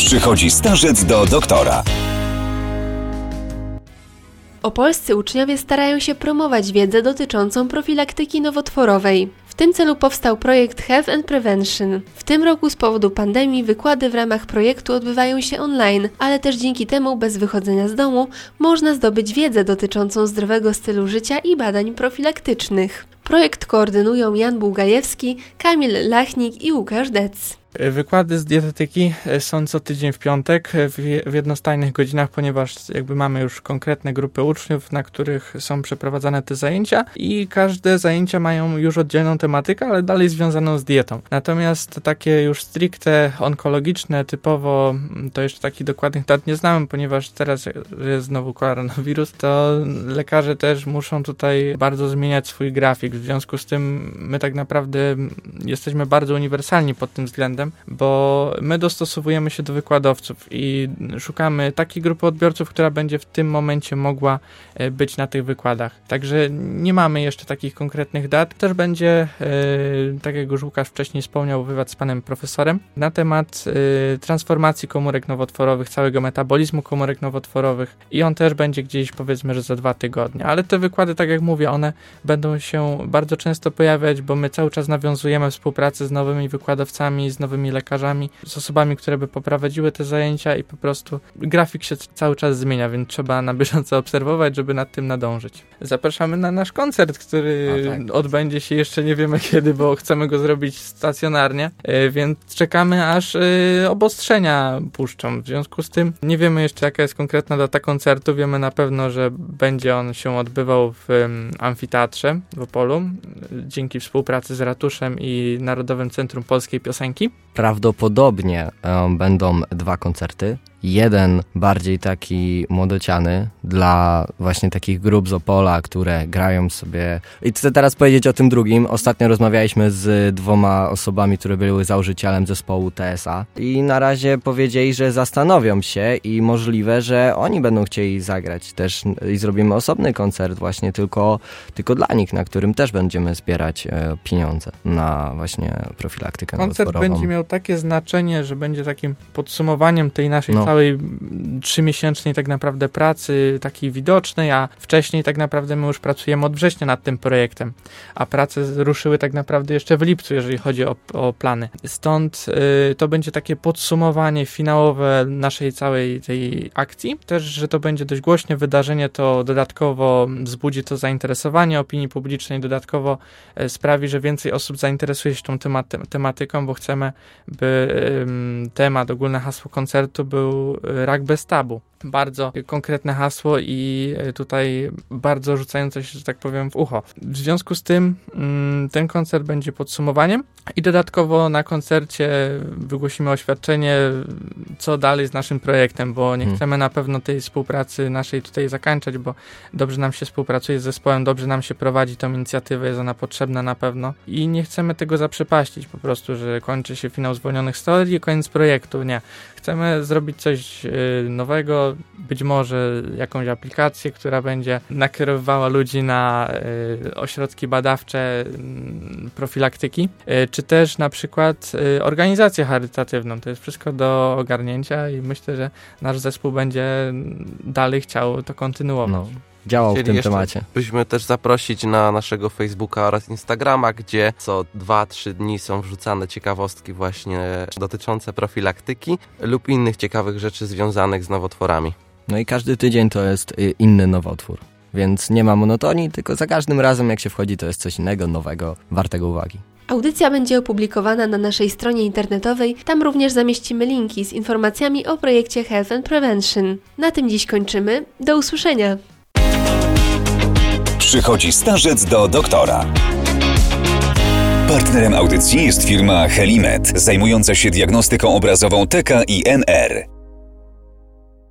Przychodzi starzec do doktora. Opolscy uczniowie starają się promować wiedzę dotyczącą profilaktyki nowotworowej. W tym celu powstał projekt Health and Prevention. W tym roku z powodu pandemii wykłady w ramach projektu odbywają się online, ale też dzięki temu bez wychodzenia z domu można zdobyć wiedzę dotyczącą zdrowego stylu życia i badań profilaktycznych. Projekt koordynują Jan Bułgajewski, Kamil Lachnik i Łukasz Dec. Wykłady z dietetyki są co tydzień w piątek w jednostajnych godzinach, ponieważ mamy już konkretne grupy uczniów, na których są przeprowadzane te zajęcia i każde zajęcia mają już oddzielną tematykę, ale dalej związaną z dietą. Natomiast takie już stricte onkologiczne, typowo, to jeszcze takich dokładnych dat nie znamy, ponieważ teraz jest znowu koronawirus, to lekarze też muszą tutaj bardzo zmieniać swój grafik. W związku z tym my tak naprawdę jesteśmy bardzo uniwersalni pod tym względem, bo my dostosowujemy się do wykładowców i szukamy takiej grupy odbiorców, która będzie w tym momencie mogła być na tych wykładach. Także nie mamy jeszcze takich konkretnych dat. Też będzie, tak jak już Łukasz wcześniej wspomniał, wywiad z panem profesorem na temat transformacji komórek nowotworowych, całego metabolizmu komórek nowotworowych i on też będzie gdzieś, powiedzmy, że za 2 tygodnie. Ale te wykłady, tak jak mówię, one będą się bardzo często pojawiać, bo my cały czas nawiązujemy współpracę z nowymi wykładowcami, z nowymi lekarzami, z osobami, które by poprowadziły te zajęcia i po prostu grafik się cały czas zmienia, więc trzeba na bieżąco obserwować, żeby nad tym nadążyć. Zapraszamy na nasz koncert, który odbędzie się jeszcze nie wiemy kiedy, bo chcemy go zrobić stacjonarnie, więc czekamy aż obostrzenia puszczą. W związku z tym nie wiemy jeszcze jaka jest konkretna data koncertu, wiemy na pewno, że będzie on się odbywał w amfiteatrze w Opolu, dzięki współpracy z ratuszem i Narodowym Centrum Polskiej Piosenki. Prawdopodobnie będą 2 koncerty. Jeden bardziej taki młodociany dla właśnie takich grup z Opola, które grają sobie. I chcę teraz powiedzieć o tym drugim. Ostatnio rozmawialiśmy z 2 osobami, które były założycielem zespołu TSA i na razie powiedzieli, że zastanowią się i możliwe, że oni będą chcieli zagrać też i zrobimy osobny koncert właśnie tylko dla nich, na którym też będziemy zbierać pieniądze na właśnie profilaktykę nowotworową. Koncert będzie miał takie znaczenie, że będzie takim podsumowaniem tej naszej całej 3-miesięcznej tak naprawdę pracy, takiej widocznej, a wcześniej tak naprawdę my już pracujemy od września nad tym projektem, a prace ruszyły tak naprawdę jeszcze w lipcu, jeżeli chodzi o plany. Stąd to będzie takie podsumowanie finałowe naszej całej tej akcji. Też, że to będzie dość głośne wydarzenie, to dodatkowo wzbudzi to zainteresowanie opinii publicznej, dodatkowo sprawi, że więcej osób zainteresuje się tą tematyką, bo chcemy, by temat, ogólne hasło koncertu był rak bez tabu. Bardzo konkretne hasło i tutaj bardzo rzucające się, że tak powiem, w ucho. W związku z tym ten koncert będzie podsumowaniem i dodatkowo na koncercie wygłosimy oświadczenie, co dalej z naszym projektem, bo nie chcemy na pewno tej współpracy naszej tutaj zakończać, bo dobrze nam się współpracuje z zespołem, dobrze nam się prowadzi tą inicjatywę, jest ona potrzebna na pewno i nie chcemy tego zaprzepaścić po prostu, że kończy się finał Zwolnionych Storii i koniec projektu. Nie. Chcemy zrobić coś nowego, być może jakąś aplikację, która będzie nakierowywała ludzi na ośrodki badawcze profilaktyki, czy też na przykład organizację charytatywną. To jest wszystko do ogarnięcia i myślę, że nasz zespół będzie dalej chciał to kontynuować. Działał w tym temacie. Byśmy też zaprosić na naszego Facebooka oraz Instagrama, gdzie co 2-3 dni są wrzucane ciekawostki właśnie dotyczące profilaktyki lub innych ciekawych rzeczy związanych z nowotworami. No i każdy tydzień to jest inny nowotwór, więc nie ma monotonii, tylko za każdym razem jak się wchodzi to jest coś innego, nowego, wartego uwagi. Audycja będzie opublikowana na naszej stronie internetowej, tam również zamieścimy linki z informacjami o projekcie Health and Prevention. Na tym dziś kończymy, do usłyszenia! Przychodzi starzec do doktora. Partnerem audycji jest firma Helimed, zajmująca się diagnostyką obrazową TK i NR.